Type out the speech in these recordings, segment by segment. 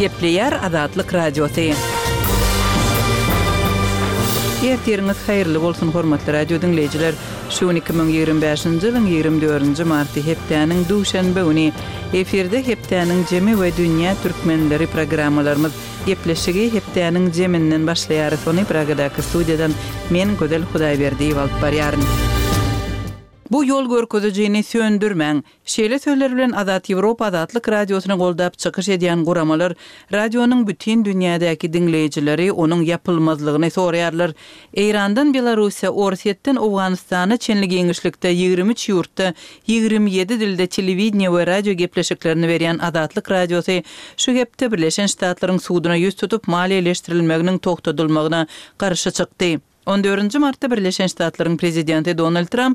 Gepleyer Azatlyk Radiosu. Ertiriniz hayırlı bolsun hormatly radio dinleyijiler. Şu 2025-nji ýylyň 24-nji marty hepdäniň duşanbe güni efirde hepdäniň jemi we dünýä türkmenleri programmalarymyz gepleşigi hepdäniň jeminden başlaýar. Sony Pragadaky studiýadan men Gödel Hudaýberdiýew alyp barýaryn. Bu yol görkezejini söndürmäň. Şeýle sözler bilen Azat Ýewropa Azatlyk radiosyny goldap çykyş edýän guramalar radionyň bütün dünýädäki dinleýijileri onuň ýapylmazlygyny soraýarlar. Eýrandan Belarusiýa, Orsetden Owganystana çenli giňişlikde 23 ýurtda 27 dilde telewiziýa we radio gepleşiklerini berýän Azatlyk radiosy şu hepde Birleşen Ştatlaryň sudyna ýüz tutup maliýeleşdirilmeginiň togtadylmagyna garşy çykdy. 14 martda Birleşen Ştatlaryň prezidenti Donald Trump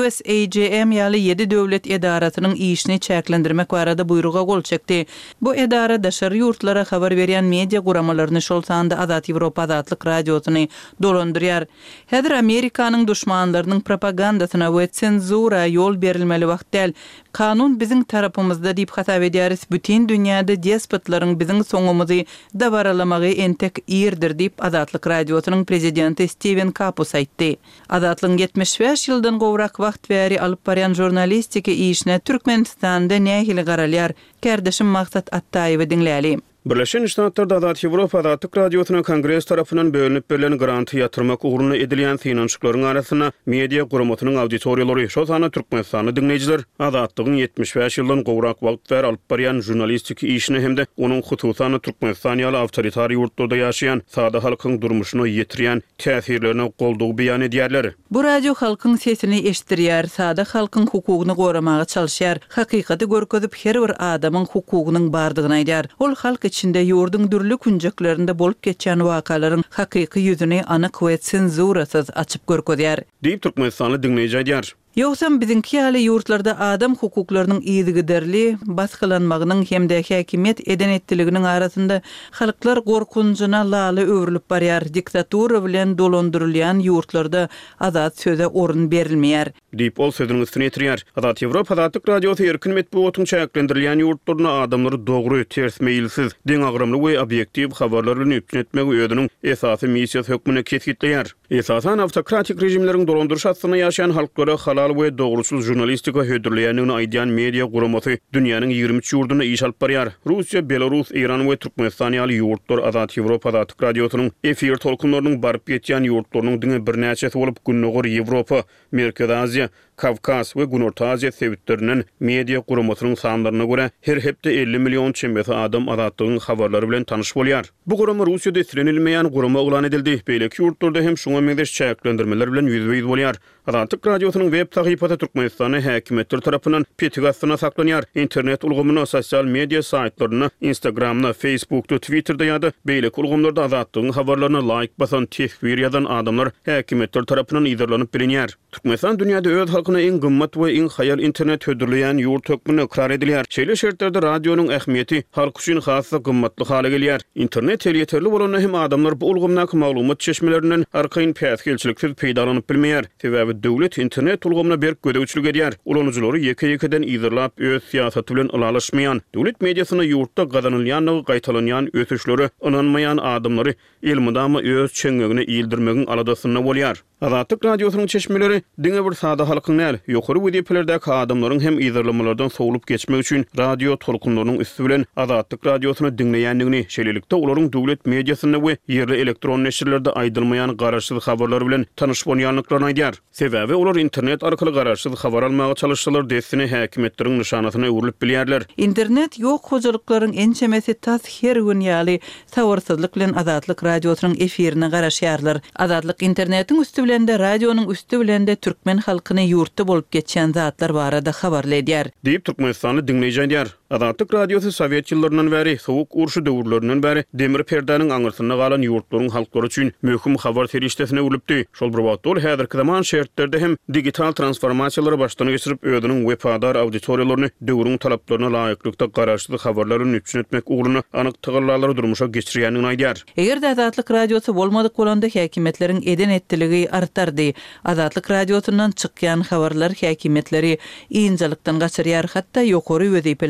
USAGM ýaly 7 döwlet edaratynyň işini çäklendirmek barada buyruga gol çekdi. Bu edara daşary ýurtlara habar berýän media guramalaryny şol sanda Azat Ýewropa Azatlyk radiosyny dolandyrýar. Häzir Amerikanyň düşmanlarynyň propagandasyna we senzura ýol berilmeli wagt däl. Kanun biziň tarapymyzda diýip hatap edýäris. Bütün dünýäde despotlaryň biziň soňumyzy dabaralamagy entek ýerdir diýip Azatlyk radiosynyň prezidenti Steven Kapus aýtdy. Azatlyň 75 ýyldan gowrak wagt bäri alyp barýan jurnalistika işine Türkmenistanda nähili garalýar. Kärdeşim Maksat Attaýew dinläli. Birleşen Ştatlarda Azat Ýewropa Azatlyk radiosyna Kongres tarapyndan bölünip berilen granty ýatyrmak ugruna edilýän finansiýaklaryň arasyna media guramatynyň auditoriýalary, şol sany Türkmenistany dinleýijiler Azatlygyň 75 ýyldan gowrak wagt bäri alyp barýan jurnalistika işine hemde onuň hususany Türkmenistan ýaly awtoritar ýurtlarda ýaşaýan sada halkyň durmuşyna ýetirýän täsirlerine goldugy beýan edýärler. Bu radio halkyň sesini eşitdirýär, sada halkyň hukugyny goramaga çalyşýar, hakykaty görkezip her bir adamyň hukugynyň bardygyny aýdýar. Ol halk içinde ýurdun dürli kunjaklarynda bolup geçen wakalaryň hakyky ýüzüni anyk we senzurasyz açyp görkezýär. Diýip Türkmenistanly dinleýiji aýdýar. Ýoksam biziňki ýaly ýurtlarda adam hukuklarynyň ýygyderli baskylanmagynyň hemde häkimet eden etdiliginiň arasynda halklar gorkunjyna laly öwrülip barýar. Diktatura bilen dolandyrylýan ýurtlarda azat söze orun berilmeýär. Diýip ol sözüniň üstüne ýetirýär. Azat Ýewropa Azatlyk radiosy erkin medeniýetiň çäklendirilýän ýurtlaryna adamlary dogry, ters meýilsiz, deň agramly we obyektiw habarlar bilen üpün etmegi özüniň esasy missiýasy hökmüne kesgitleýär. Esasan awtokratik rejimleriň dolandyryş astyna ýaşaýan halklara halal we dogruçul jurnalistika hödürleýändigini aýdýan media guramasy dünýäniň 23 ýurduna iş alyp barýar. Russiýa, Belarus, Iran we Türkmenistan ýaly ýurtlar Azat Ýewropa Azatlyk radiosynyň efir tolkunlarynyň baryp ýetýän ýurtlarynyň diňe bir näçesi bolup Günnogur Ýewropa, Merkez Aziýa, Kavkaz we Günorta Aziýa sebitleriniň media guramasynyň sanlaryna görä her hepde 50 million çembesi adam azatlygyň habarlary bilen tanyş bolýar. Bu gurama Russiýada islenilmeýän gurama ulan edildi. Beýleki ýurtlarda hem şoňa meňdeş çäklendirmeler bilen ýüzbeýiz bolýar. Azatlyk radiosynyň web sahypasy Türkmenistany häkimetler tarapyndan petgasyna saklanýar. Internet ulgamyna, sosial media saytlaryna, Instagramna, Facebookda, Twitterda ýa-da beýleki ulgamlarda azatlygyň habarlaryna like basan tehwir ýazan adamlar häkimetler tarapyndan ýazylanyp bilinýär. Türkmenistan dünýäde öz halkyna iň gymmat we iň haýal internet hödürleýän ýurt hökmüne ikrar edilýär. Şeýle şertlerde radionyň ähmiýeti halk üçin hassa gymmatly hale gelýär. İnternet ýeterli bolany hem adamlar bu ulgamnaky maglumat çeşmelerinden arkaýyn päsgelçiliksiz peýdalanyp bilmeýär. Sebäbi döwlet internet ulgamyna berip gödäwçilik edýär. Ulanujylary ýeke-ýekeden ýyzylap öz siýasaty bilen ylalaşmaýan, döwlet mediasyna ýurtda gazanylýan we gaýtalanýan ötüşleri inanmaýan adamlary ilmidama öz çeňegine ýyldyrymagyň aladasyna bolýar. Azatlyk radiosynyň çeşmeleri diňe bir sada halkyň näl, ýokary wediplerdäki adamlaryň hem ýyzylamalardan sowulup geçmek üçin radio tolkunlarynyň üstü bilen Azatlyk radiosyny dinleýändigini, şeýlelikde olaryň döwlet mediasyna we ýerli elektron neşirlerde aýdylmaýan garaşsyz habarlar bilen tanyş bolýanlyklaryny aýdýar. Sebäbi olar internet arkaly garaşsyz habar almagy çalışsalar desini häkimetleriň nyşanasyna öwrülip bilýärler. İnternet ýok hojalyklaryň ençemesi tas her gün ýaly sawarsyzlyk bilen Azatlyk radiosynyň efirine garaşýarlar. Azatlyk internetiň üstü bilen de radionyň üstü bilen de türkmen halkyny ýurtda bolup geçen zatlar barada habarly edýär. Diýip Türkmenistany dinleýiji aýdýar. Azatlyk radiosy Sowet ýyllarynyň bäri, sowuk urşy döwürlerinden bäri demir perdäniň aňyrsyna galan ýurtlaryň halklary üçin möhüm habar terişdesine ulypdy. Şol bir wagt ol häzirki zaman şertlerde hem digital transformasiýalary başlany geçirip öýüniň wepadar auditoriýalaryny döwrüň talaplaryna laýyklykda garaşsyz habarlary üpün etmek ugruna anyk tygalary durmuşa geçirýänini aýdýar. Eger Azatlyk radiosy bolmadyk bolanda häkimetleriň eden etdiligi artardy. Azatlyk radiosundan çykýan habarlar häkimetleri ýynjylykdan gaçyrýar, hatda ýokary